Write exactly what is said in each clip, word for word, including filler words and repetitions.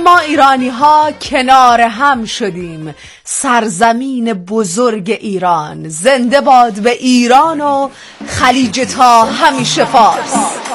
ما ایرانی ها کنار هم شدیم. سرزمین بزرگ ایران، زنده باد به ایران و خلیج تا همیشه فارس.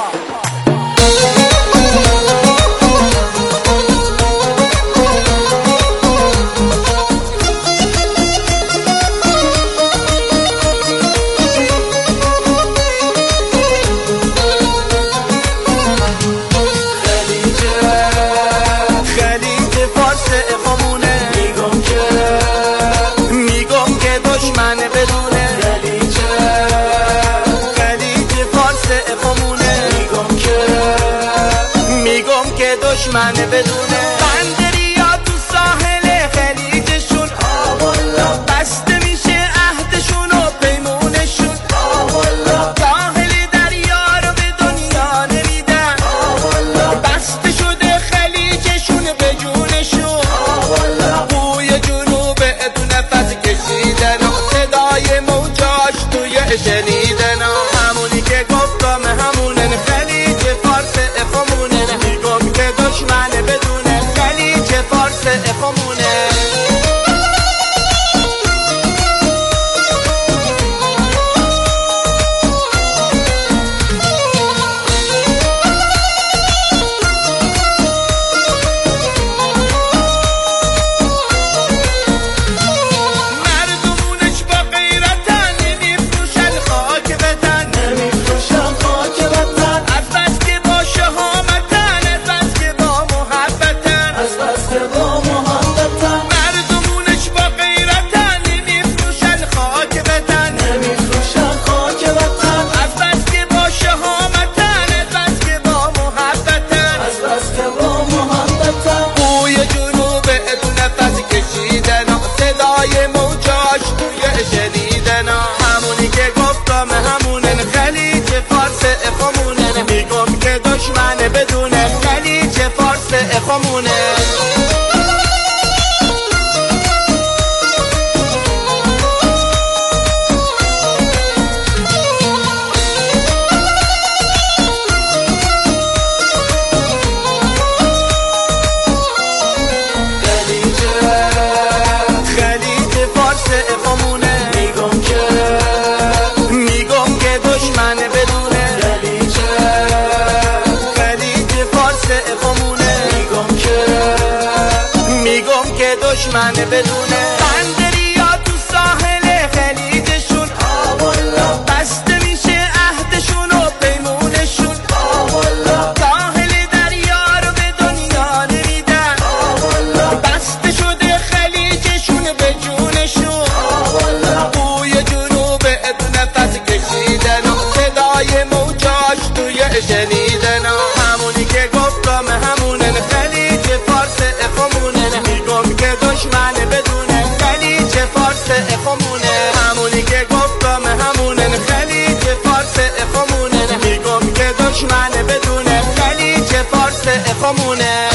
دشمن بدونه بندریا تو ساحل خلیجشون آوالا بسته میشه عهدشون و پیمونشون آوالا ساحل دریا رو به دنیا نمیدن آوالا بسته شده خلیجشون به جونشون آوالا بوی جنوب ادو نفس کشیدن و صدای موجاش توی شنیدن همونی که گفتم همونن خلیج فارس اخمونه دشمن بدونه خلیج فارس اخمونه مردمونش با غیرتن نمیفروشن خاک وطن نمیفروشن خاک وطن از بس که با شهامتن از بس که با محبتن از بس که با محبتن مردمونش با غیرتن نمیفروشن خاک وطن نمیفروشن خاک وطن از بس که با شهامتن از بس که با محبتن از بس که با محبتن بوی جنوب ادو نفس کشیدن صدای موجاش توی شنیدن همونی که گفتم همونن خلیج فارس اخمونن میگم که دشمن بدونه خلیج فارس اخمونه خلیج فارس اخمونه میگم که میگم که دشمن بدونه خلیج خلیج فارس اخمونه میگم که میگم که دشمن بدونه بندریا تو ساحل خلیجشون آوالا بسته میشه عهدشون و پیمونشون آوالا ساحل دریا رو به دنیا نمیدن آوالا بسته شده خلیجشون به جونشون آوالا بوی جنوب ادو نفس کشیدن صدای موجاش توی شنیدن همونی که گفتم همونن خلیج فارس اخمونن میگم که دشمن بدونه خلیج فارس اخمونه همونی که گفتم همونن خلیج فارس اخمونن میگم که دشمن بدونه خلیج فارس اخمونه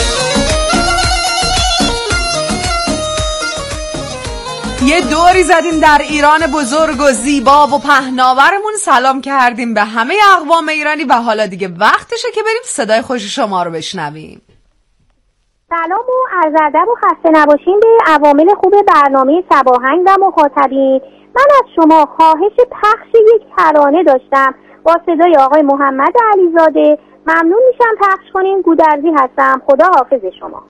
یه دوری زدیم در ایران بزرگ و زیبا و پهناورمون، سلام کردیم به همه اقوام ایرانی و حالا دیگه وقتشه که بریم صدای خوش شما رو بشنویم. سلام و عرض ادب و خسته نباشین به عوامل خوب برنامه صباهنگ و مخاطبین. من از شما خواهش پخش یک ترانه داشتم با صدای آقای محمد علیزاده. ممنون میشم پخش کنین. گودرزی هستم. خدا حافظ شما.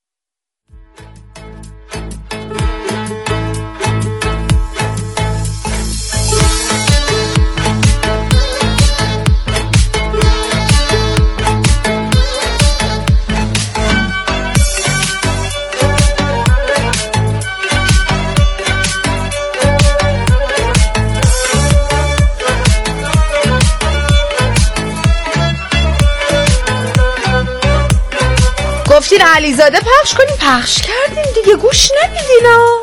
گفتین علیزاده پخش کنیم، پخش کردیم دیگه، گوش نمیدین ها.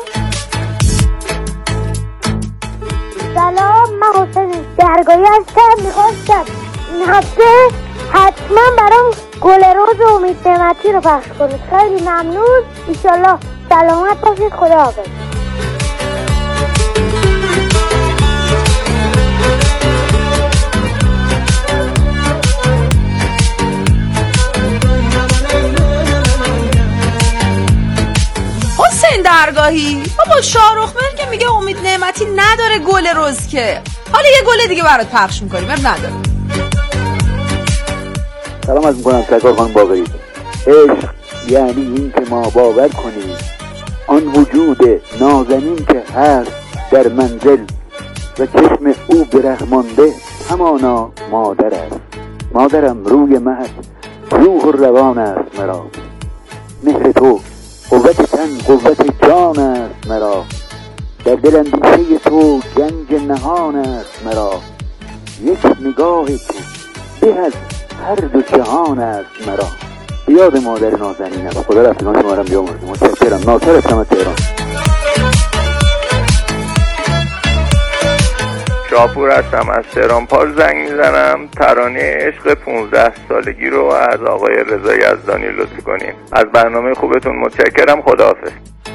سلام، من حسین درگاهی هستم. میخواستم این هفته حتما برام گل روز و امید نعمتی رو پخش کنید. خیلی ممنون. ایشالله سلامت باشید. خدا حافظ. خرگاهی. بابا شاهرخ مهر که میگه امید نعمتی نداره گل روز که. حالا یه گل دیگه برات پخش میکنیم. اب نداره. سلام از میکنم سرکار خانم باقری. عشق یعنی این که ما باور کنیم آن وجود نازنین که هست در منزل و چشم او برهمانده همانا مادر است. مادرم روی مهد روح و روان است مرا، مهر تو قوت تن قوت جان است مرا، در دل اندیشه تو گنج نهان است مرا، یک نگاه تو به از هر دو جهان است مرا. یاد مادر نازنینم. خدا رفتگان شما رو بیامرزه. متشکرم. ناصر هستم از تهران. شاپور هستم از تهران پال زنگ میزنم. ترانه عشق پونزده سالگی رو از آقای رضا یزدانی لطف کنیم. از برنامه خوبتون متشکرم. خداحافظ.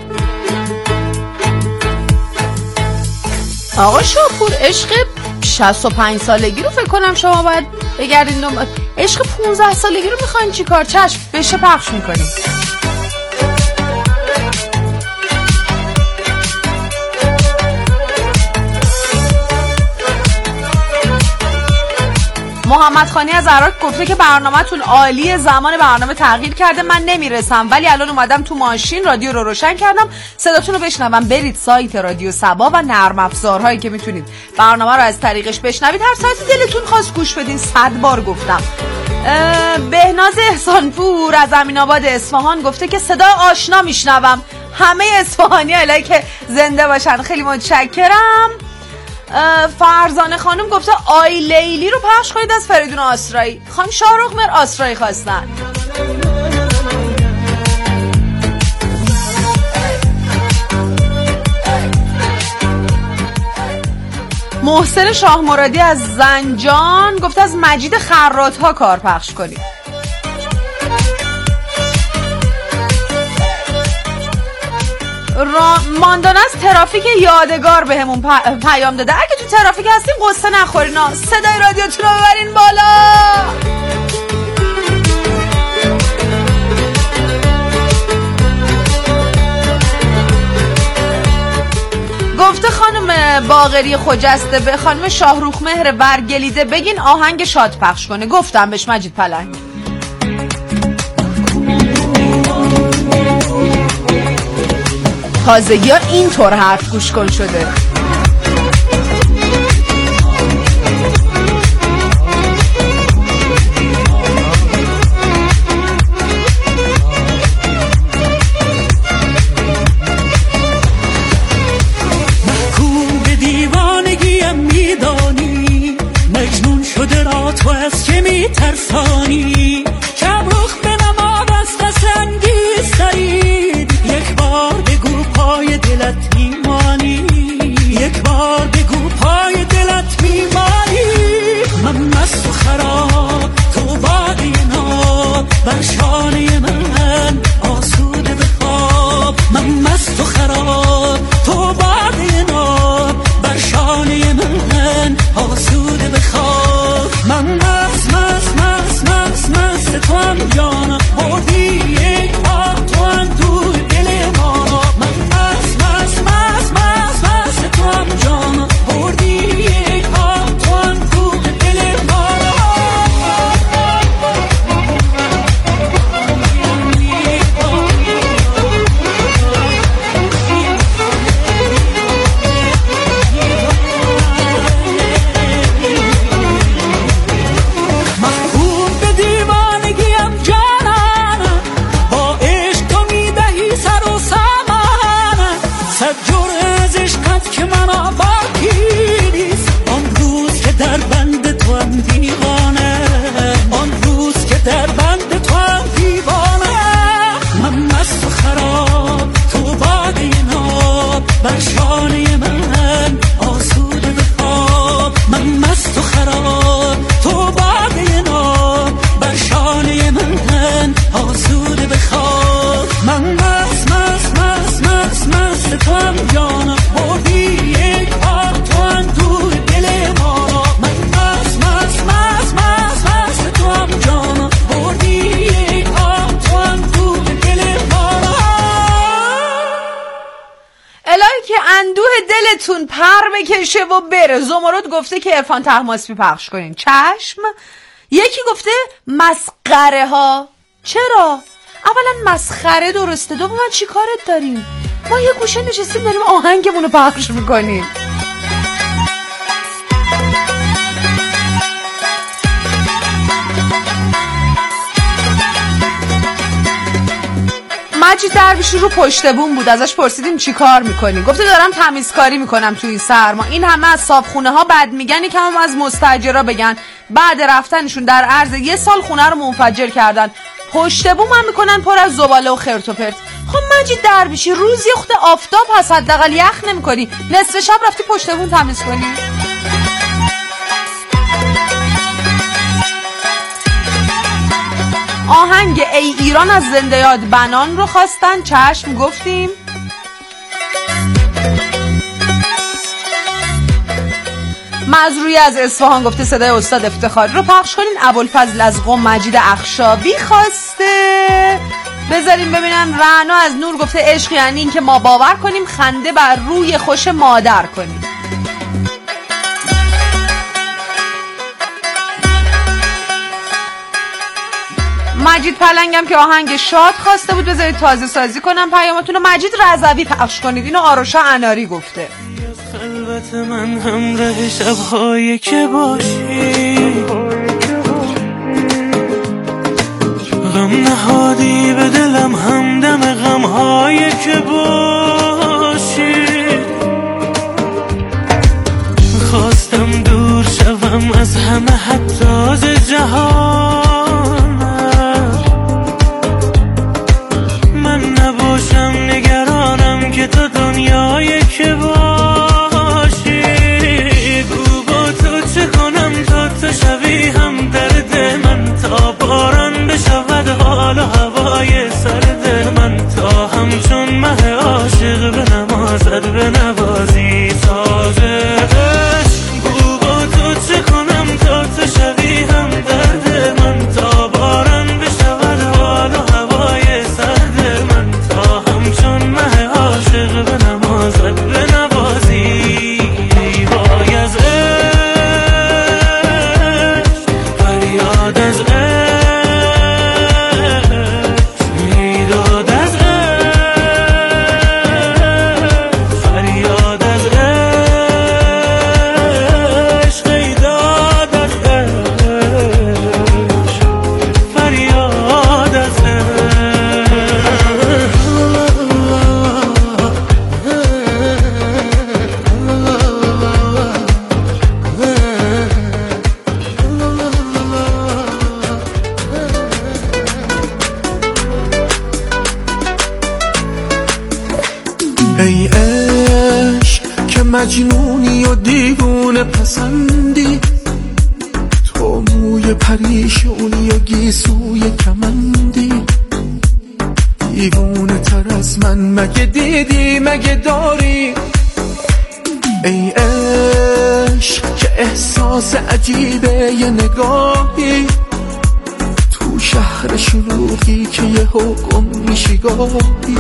آقا شاپور عشق شصت و پنج سالگی رو فکر کنم شما باید بگردین دنبال. عشق پونزده سالگی رو میخواین چی کار؟ چشم بشه پخش میکنیم. محمد خانی از عراق گفته که برنامه‌تون عالیه، زمان برنامه تغییر کرده، من نمیرسم ولی الان اومدم تو ماشین رادیو رو روشن کردم صداتون رو بشنوم. برید سایت رادیو صبا و نرم افزارهایی که میتونید برنامه رو از طریقش بشنوید هر ساعتی دلتون خواست گوش بدین. صد بار گفتم. بهناز احسانپور از امین‌آباد اصفهان گفته که صدا آشنا میشنوم. همه اصفهانی الهی که زنده باشن. خیلی متشکرم. فرزانه خانم گفته آی لیلی رو پخش کنید از فریدون آسرایی. خانم شاهرخ مهر آسرایی خواستن. محسن شاه مرادی از زنجان گفته از مجید خرات ها کار پخش کنید. ماندان از ترافیک یادگار به همون پیام داده اگه تو ترافیک هستیم قصه نخورین، صدای رادیوتون رو ببرین بالا. گفته خانم باقری خجسته به خانم شاهرخ مهر برگلیده بگین آهنگ شاد پخش کنه. گفتم بهش مجید پلنگ. تازگی ها اینطور حرف گوش کن شده. محکوم به دیوانگیم میدانی، مجنون شده را تو از که میترسانی، کبرخ به نما دست انگیز ترید، یک بار بگو پای دلت میمانی. اندوه دلتون پر بکشه و بره. زمرد گفته که عرفان طهماسبی پخش کنین. چشم. یکی گفته مسخره ها. چرا؟ اولا مسخره درسته، دوما چی کارت داریم؟ ما یه گوشه نشستیم داریم آهنگمونو پخش میکنیم. مجید درویشی رو پشت بوم بود، ازش پرسیدیم چی کار میکنی؟ گفته دارم تمیزکاری میکنم توی سرما. این همه از صابخونه ها بد میگن، یکم هم از مستاجرا بگن. بعد رفتنشون در عرض یه سال خونه رو منفجر کردن. پشت بوم هم میکنن پر از زباله و خرت و پرت. خب مجید درویشی روزی خود آفتاب هست، حداقل یخ نمیکنی؟ نصف شب رفتی پشت بوم تمیز کنی؟ آهنگ ای ایران از زنده یاد بنان رو خواستن. چشم گفتیم. مزروی از اصفهان گفته صدای استاد افتخاری رو پخش کنین. ابوالفضل از قم مجید اخشابی خواسته. بذاریم ببینن. رعنا از نور گفته عشق یعنی این که ما باور کنیم خنده بر روی خوش مادر کنیم. مجید پلنگم که آهنگ شاد خواسته بود، بذارید تازه سازی کنم پیامتون رو. مجید رضوی پخش کنید. اینو آروشا اناری گفته. خلوت من همراه شب‌هایی که باشی، غم نهادی به دلم همدم غم‌هایی که باشی. خواستم دور شوم از همه حتی از جهان، من نباشم نگرانم که تو دنیایی که باشی. گو با تو چه کنم تا تو شوی هم درد من، تا باران بشود حال و هوای سرد من، تا همچون مه عاشق به نمازت به نوازی تازه. گو با تو چه کنم تا تو شوی هم درد من، تا باران بشود حال و هوای سرد من، تا همچون مه عاشق به نمازت به نوازی. وای از عشق، فریاد از عشق، میداد از عشق، فریاد از عشق، میداد از عشق، فریاد از ای عشق که مجنونی و دیوونه پسندی، تو موی پریشونی و گیسوی کمندی. دیوونه تر از من مگه دیدی مگه داری؟ ای عشق که احساس عجیبه یه نگاهی، تو شهر شلوغی که یه حکم میشی گاهی.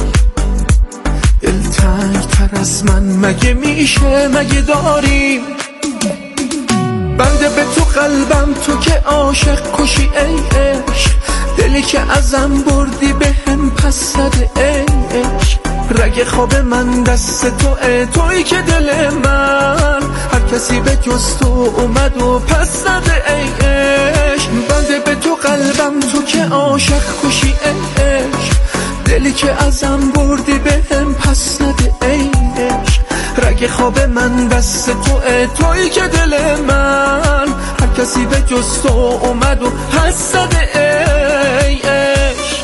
دلتنگ تر از من مگه میشه مگه داریم؟ بنده به تو قلبم تو که عاشق کشی ای عشق، دلی که ازم بردی به هم پس زده ای عشق. رگ خواب من دست تو ای توی که دل من هر کسی به جز تو اومد و پس زده ای عشق. بنده به تو قلبم تو که عاشق کشی ای عشق، دلی که ازم بردی به هم پس زده ای عشق. رگ خواب من دست تو ای توی که دل من هر کسی به جز تو اومد و پس زده ای عشق.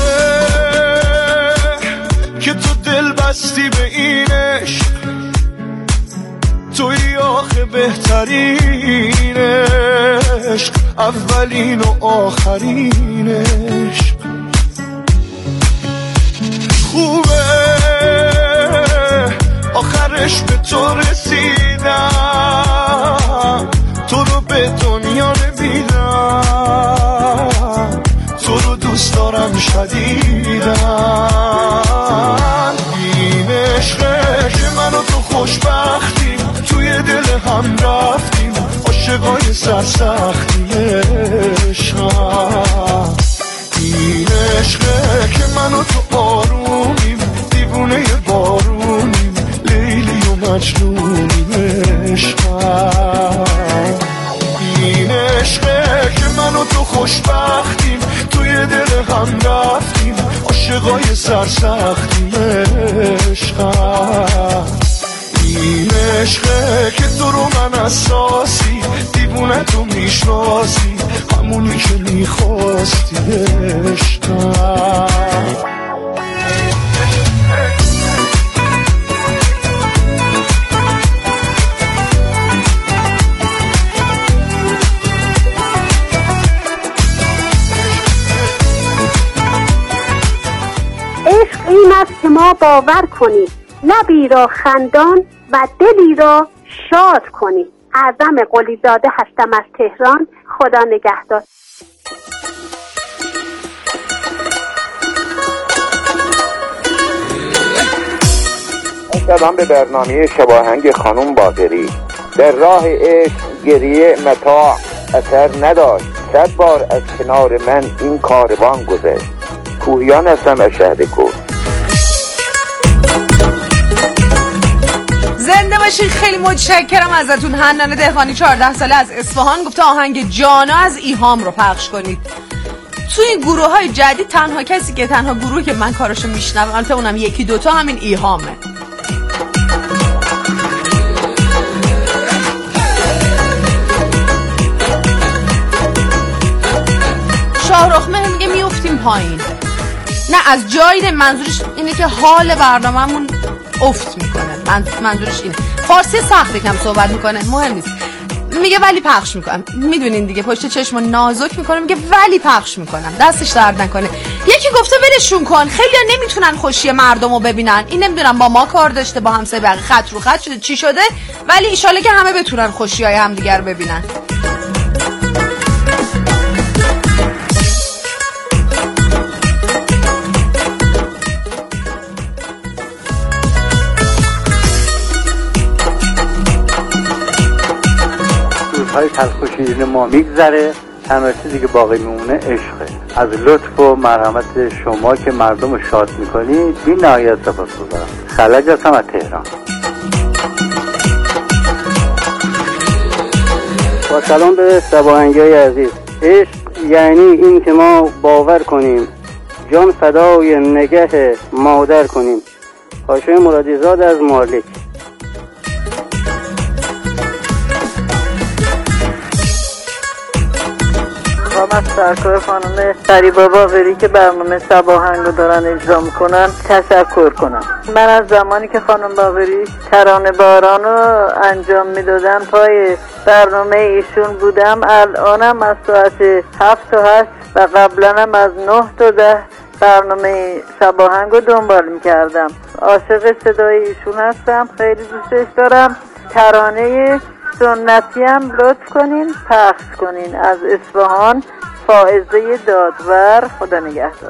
که تو دل بستی به این عشق، توی آخه بهترین عشق، اولین و آخرین عشق. خوبه آخرش به تو رسیدم، تو رو به دنیا نمیدم، تو رو دوست دارم شدیدم. این عشقه که منو تو عاشقای سرسختی عشقم. این عشقه که منو تو آرومیم، دیوونه بارونیم، لیلی و مجنونیم عشقم. این عشقه که منو تو خوشبختیم، توی دل هم رفتیم، عاشقای سرسختیم عشقم. این عشقه که تو رو من اساسی، دیوونه تو میشناسی، همونی که میخواستی عشقم. عشق این است که ما باور کنیم، لبی را خندان و دلی را شاد کنیم. اعظم قلی زاده هستم از تهران. خدا نگهدار. سلام به برنامه شباهنگ خانم باقری. در راه عشق گریه متاع اثر نداشت، صد بار از کنار من این کاروان گذشت. کوهیان هستم از شهر کور. زنده باشین. خیلی متشکرم ازتون. حنان دهقانی چهارده ساله از اصفهان گفته آهنگ جانا از ایهام رو پخش کنید. تو این گروه های جدید تنها کسی که تنها گروه که من کاراشو میشنوم، البته اونم یکی دوتا، همین ایهامه. شاهرخ مهر میگه میافتیم پایین. نه از جایی نه، منظورش اینه که حال برنامه‌مون افت میکنه. من منظورش اینه. فارسی سخت کم صحبت میکنه، مهم نیست. میگه ولی پخش میکنم. میدونین دیگه پشت چشمو نازک میکنه، میگه ولی پخش میکنم. دستش درد نکنه. یکی گفته ولشون کن، خیلی‌ها نمیتونن خوشی مردمو ببینن. این نمیدونم با ما کار داشته، با همسایه بقیه خط رو خط شده چی شده، ولی ان شاءالله که همه بتونن خوشی‌های همدیگر ببینن. های تلخ و شیرین ما میگذره، تنها چیزی که باقی میمونه عشقه. از لطف و مرحمت شما که مردم رو شاد میکنید بی نهایت سپاسگزارم. خلج هستم از تهران. با سلام به شباهنگای عزیز. عشق یعنی این که ما باور کنیم، جان فدای نگه مادر کنیم. حاشیه مرادیزاد از مالک. از سرکار خانم فریبا باقری که برنامه شباهنگ رو دارن اجرا میکنن تشکر کنم. من از زمانی که خانم باقری ترانه باران رو انجام میدادن پای برنامه ایشون بودم. الانم از ساعت هفت تا هشت و قبلنم از نه تا ده برنامه شباهنگ رو دنبال میکردم. عاشق صدای ایشون هستم، خیلی دوستش دارم. ترانه سنتی هم لطف کنین پخش کنین. از اصفهان فائزه دادور. خدا نگهدار.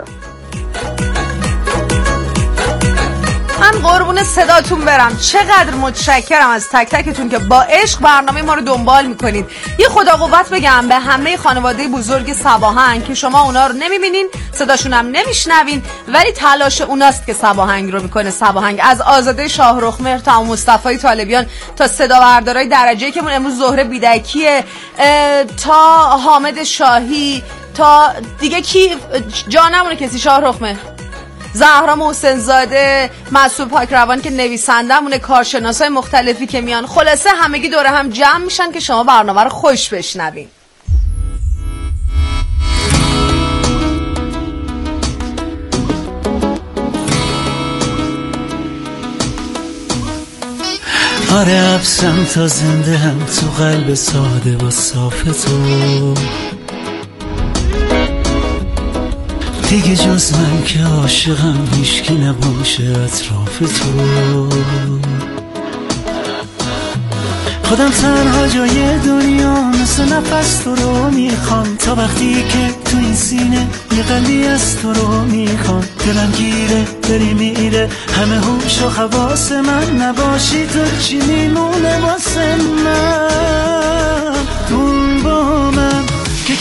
من قربون صداتون برم. چقدر متشکرم از تک تکتون که با عشق برنامه ما رو دنبال میکنید. یه خدا قوت بگم به همه خانواده بزرگ صباهنگ که شما اونا رو نمیبینین، صداشون هم نمیشنوین، ولی تلاش اوناست که صباهنگ رو میکنه. صباهنگ از آزاده شاهرخ مهر تا مصطفی طالبیان تا صدا بردارای درجه‌ای که من امروز زهره بیدکیه تا حامد شاهی تا دیگه کی جانمونه کسی، شاهرخ مهر، زهرا محسن زاده، مسعود پاکروان که نویسنده‌مونه، کارشناسای مختلفی که میان، خلاصه همگی دوره هم جمع میشن که شما برنامه رو خوش بشنوین. آره ابسم تا زنده هم تو قلب ساده و صاف تو، دیگه جز من که عاشقم هیچکی نباشه اطراف تو. خودم تنها جای دنیا مثل نفس تو رو میخوام، تا وقتی که تو این سینه یه قلبی از تو رو میخوام. دلم گیره داری میره همه هوش و حواس من، نباشی تو چی میمونه واسه من؟ تو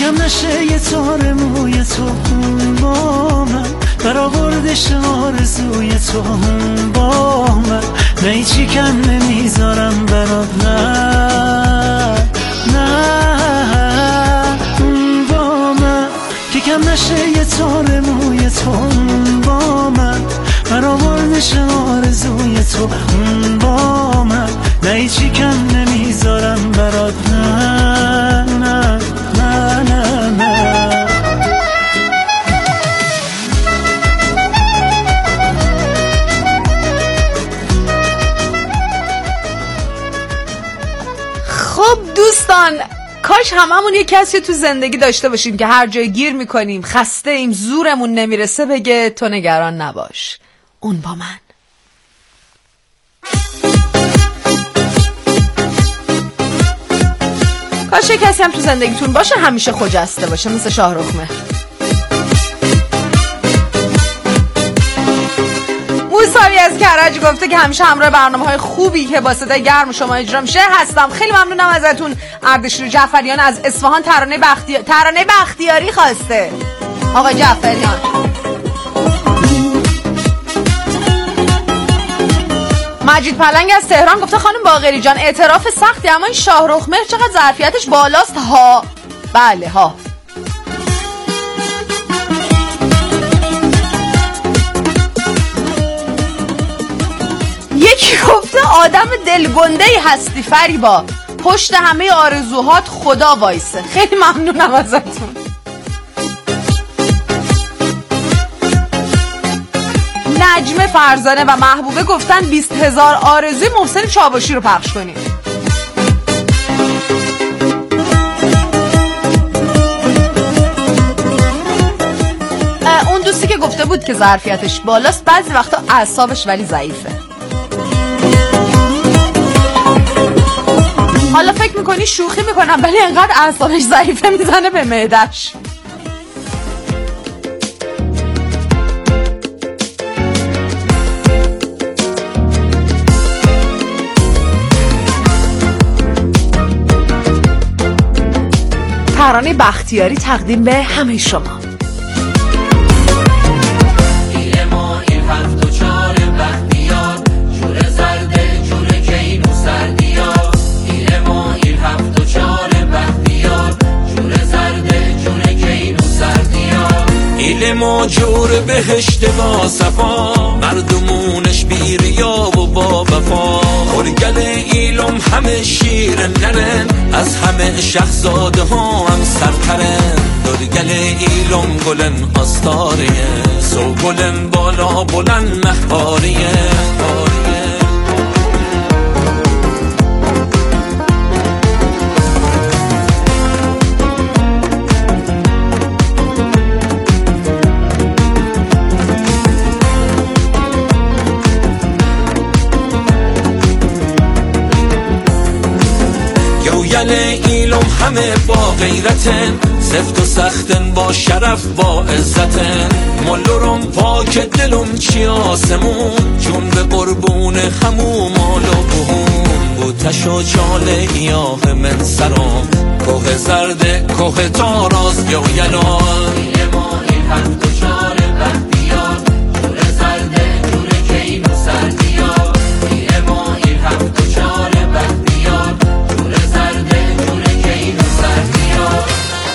کم نشه یه تار موی تو با من، برآوردش آرزوی تو با من، نه هیچی کم نمیذارم برات، نه نه با من، که کم نشه یه تار موی تو با من، برآوردش آرزوی تو با من، نه هیچی کم نمیذارم برات، نه نه نه نه نه. خب دوستان، کاش هممون یه کسی تو زندگی داشته باشیم که هر جای گیر میکنیم، خسته ایم، زورمون نمیرسه بگه تو نگران نباش، اون با من. کاش یه کسی هم تو زندگیتون باشه همیشه خجسته باشه مثل شاهرخ مهر. موسوی از کرج گفته که همیشه همراه برنامه‌های خوبی که با صدای گرم شما اجرا میشه هستم. خیلی ممنونم ازتون. اردشیر جعفریان از اصفهان ترانه بختیار... ترانه بختیاری خواسته. آقا جعفریان. مجید پلنگ از تهران گفته خانم باقری جان اعتراف سختی، اما این شاهرخ مهر چقدر ظرفیتش بالاست ها. بله ها. یکی گفته آدم دلگنده‌ای هستی فریبا، پشت همه آرزوهات خدا وایسه. خیلی ممنونم ازتون. نجمه فرزانه و محبوبه گفتن بیست هزار آرزوی محسن چاوشی رو پخش کنیم. اون دوستی که گفته بود که ظرفیتش بالاست بعضی وقتا اعصابش ولی ضعیفه. حالا فکر میکنی شوخی میکنم ولی انقدر اعصابش ضعیفه میزنه به معده‌اش. ترانه بختیاری تقدیم به همه شما. دیل ما این هفت و چار بختیار، جور زرده جور کین و سردیار. دیل ما این هفت و چار بختیار، جور زرده جور کین و سردیار. دیل ما جور بهشت با صفا، مردمونش بی ریا و با وفا. خورگل ایلم همه شیر نرن، از همه شهزاده ها هم سرترن. دورگل ایلم گلن آستاریه، سو گلن بالا بلند مهباریه. گل ایلم همه با غیرتن، سفت و سختن با شرف با عزتن. ملورم پاک دلم چی آسمون، چون به قربون همو مال و بهون. بوتش و چاله ایاه من سرام، کوه زرده کوه تاراز گویلال. دیل ما این هفت و چار بختیار، جور زرده جور کین و سردیار. دیل ما این هفت و چار بختیار، جور زرده جور کین و سردیار.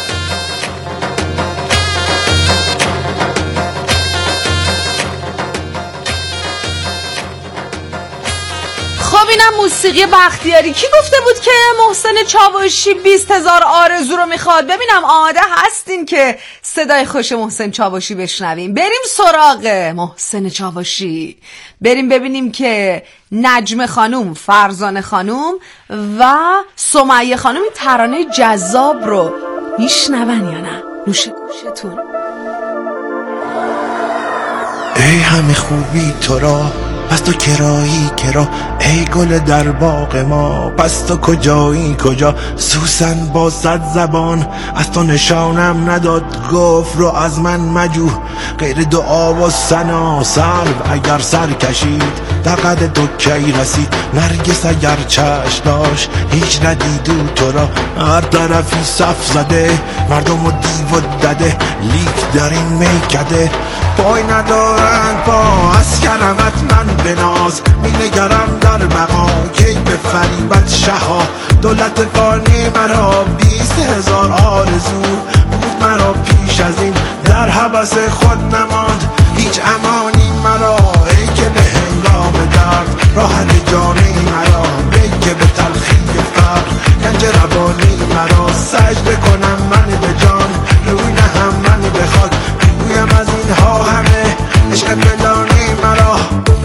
خب اینم موسیقی بختیاری. کی گفته بود که محسن چاوشی بیست هزار آرزو رو میخواد؟ ببینم آماده هستین که صدای خوش محسن چاوشی بشنویم؟ بریم سراغ محسن چاوشی، بریم ببینیم که نجمه خانوم، فرزانه خانوم و سمیه خانوم این ترانه جذاب رو میشنون یا نه. نوش گوشتون. ای همه خوبی تو را پس تو کرایی کرا ای گل در باغ ما، پس تو کجایی کجا سوسن با صد زبان، از تو نشانم نداد گفت رو از من مجو، غیر دعا و ثنا سلب اگر سر کشید در قد تو کی رسید، نرگس اگر چشم داشت هیچ ندیدو تو را، هر طرفی صف زده مردم و دیو و دده، لیک در این میکده پای ندارند پا، از کرمت من بناز می نگرم در بقا، کی به فریبت شها دولت فانی مرا، بیست هزار آرزو بود مرا پیش از این، در حبس خود نماند هیچ امانی مرا، ای که به هنگام درد راحت جانی مرا، ای که به تلخی فقر گنج روانی مرا، سجده کنم من به جان روی نهم من به خاک، بگویم از اینها همه عشق فلانی مرا.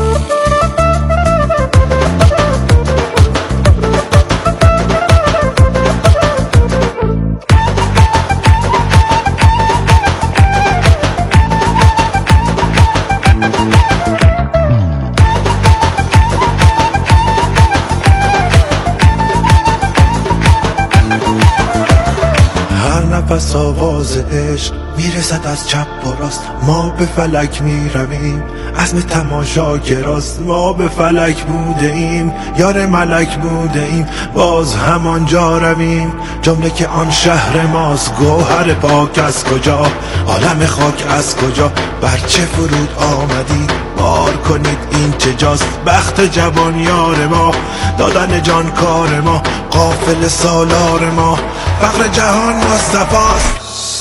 نفس آواز عشق میرسد از چپ و راست، ما به فلک میرویم عزم تماشا کراست، ما به فلک بوده ایم یار ملک بوده ایم باز همانجا رویم، جمله که آن شهر ماست، گوهر پاک از کجا عالم خاک از کجا، بر چه فرود آمدید بار کنید این چه جاست، بخت جوان یار ما دادن جان کار ما، قافل سالار ما فقر جهان مصطفاست،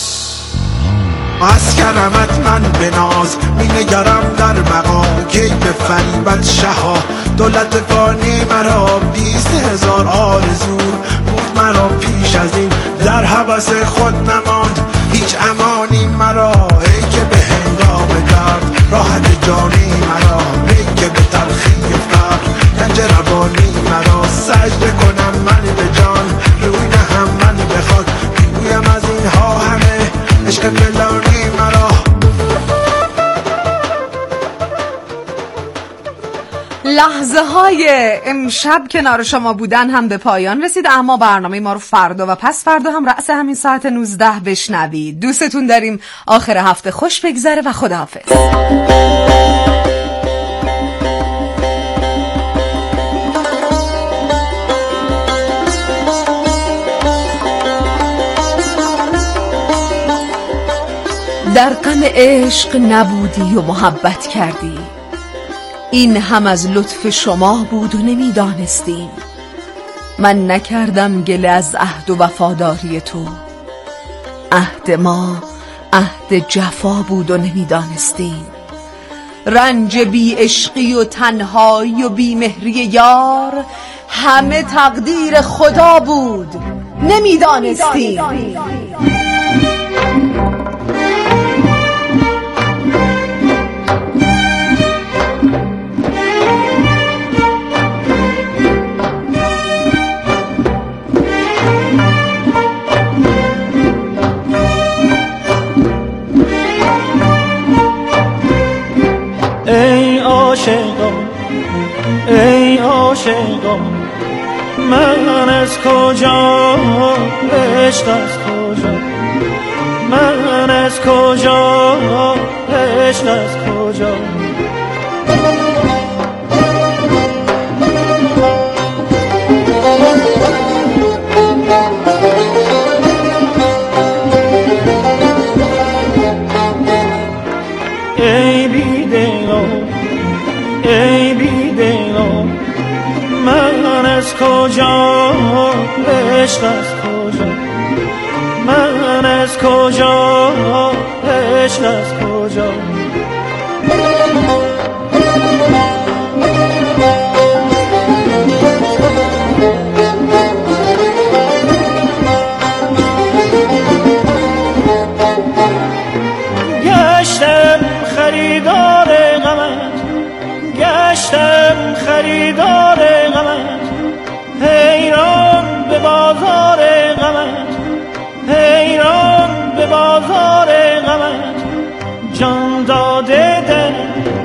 از کرمت من بناز می نگرم در بقا، کی به فریبت شها دولت فانی مرا، بیست هزار آرزو بود مرا پیش از این، در حبس خود نماند هیچ امانی مرا، ای که به هنگام درد راحت جانی مرا، ای که به تلخی فقر گنج روانی مرا، سجده کنم من به جان روی نهم من به خاک، بگویم از اینها همه عشق فلانی مرا. لحظه های امشب کنار شما بودن هم به پایان رسید، اما برنامه ما رو فردا و پس فردا هم رأس همین ساعت نوزده بشنوید. دوستتون داریم، آخر هفته خوش بگذره و خداحافظ. در غم عشق نبودی و محبت کردی، این هم از لطف شما بود و نمیدانستیم، من نکردم گله از عهد و وفاداری تو، عهد ما عهد جفا بود و نمیدانستیم، رنج بی عشقی و تنهایی و بی مهری یار همه تقدیر خدا بود نمیدانستیم. ای عاشقان ای عاشقان من از کجا عشق از کجا، من از کجا عشق از کجا، ای بیدلان ای بیدلان من از کجا عشق از کجا، من از کجا عشق از کجا، گشتم خریدار غمت، گشتم خریدار غمت، حیران به بازار غمت، حیران به بازار غمت، جان داده دل